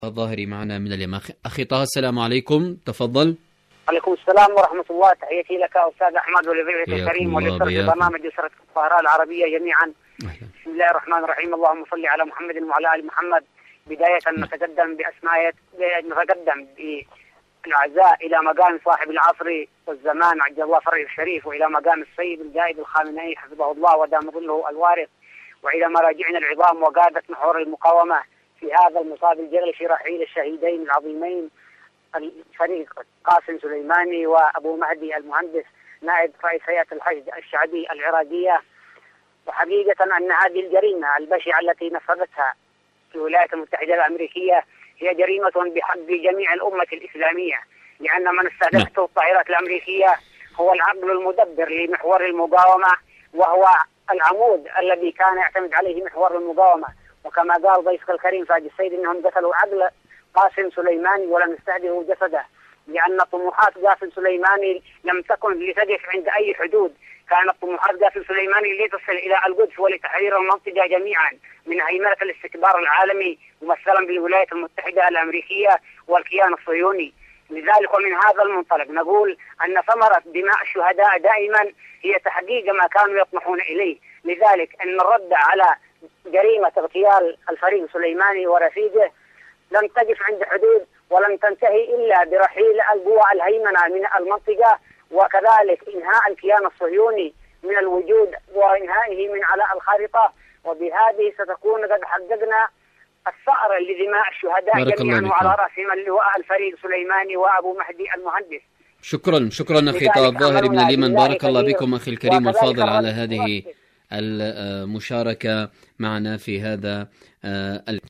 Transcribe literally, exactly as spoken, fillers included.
الظاهري معنا من اليمن. أخي طه السلام عليكم، تفضل. عليكم السلام ورحمة الله، تحياتي لك أستاذ أحمد ولضيفك الكريم ولفرد برنامج أسرة الطائرة العربية جميعا. بسم الله الرحمن الرحيم، اللهم صل على محمد وعلى آل محمد. بداية نتقدم بأسماء نتقدم بالأعزاء إلى مقام صاحب العصر والزمان عجل الله فرجه الشريف، وإلى مقام السيد القائد الخامنئي حفظه الله ودام ظله الوارث، وإلى مراجعنا العظام وقادة محور المقاومة في هذا المصاب الجلل في رحيل الشهيدين العظيمين الفريق قاسم سليماني وأبو مهدي المهندس نائب رئيس هيئة الحشد الشعبي العراقية. وحقيقة أن هذه الجريمة البشعة التي نفذتها الولايات المتحدة الأمريكية هي جريمة بحق جميع الأمة الإسلامية، لأن من استهدفته الطائرات الأمريكية هو العقل المدبر لمحور المقاومة، وهو العمود الذي كان يعتمد عليه محور المقاومة. وكما قال ضيفك الكريم فاج السيد انهم قتلوا عقل قاسم سليماني ولم يستهدفوا جسده، لان طموحات قاسم سليماني لم تكن لتقف عند اي حدود، كانت طموحات قاسم سليماني لتصل الى القدس ولتحرير المنطقه جميعا من هيمنه الاستكبار العالمي ممثلا بالولايات المتحده الامريكيه والكيان الصهيوني. لذلك ومن هذا المنطلق نقول ان ثمره دماء الشهداء دائما هي تحقيق ما كانوا يطمحون اليه. لذلك ان الرد على جريمة اغتيال الفريق سليماني ورفيقه لم تقف عند حدود ولم تنتهي إلا برحيل القوى الهيمنة من المنطقة، وكذلك إنهاء الكيان الصهيوني من الوجود وإنهائه من على الخارطة. وبهذه ستكون قد حققنا الثأر لدماء الشهداء جميعا، وعلى رأسهم اللواء الفريق سليماني وأبو مهدي المهندس. شكرا شكرا أخي طه الظاهري من اليمن، بارك الله بكم أخي الكريم والفاضل على هذه المشاركة معنا في هذا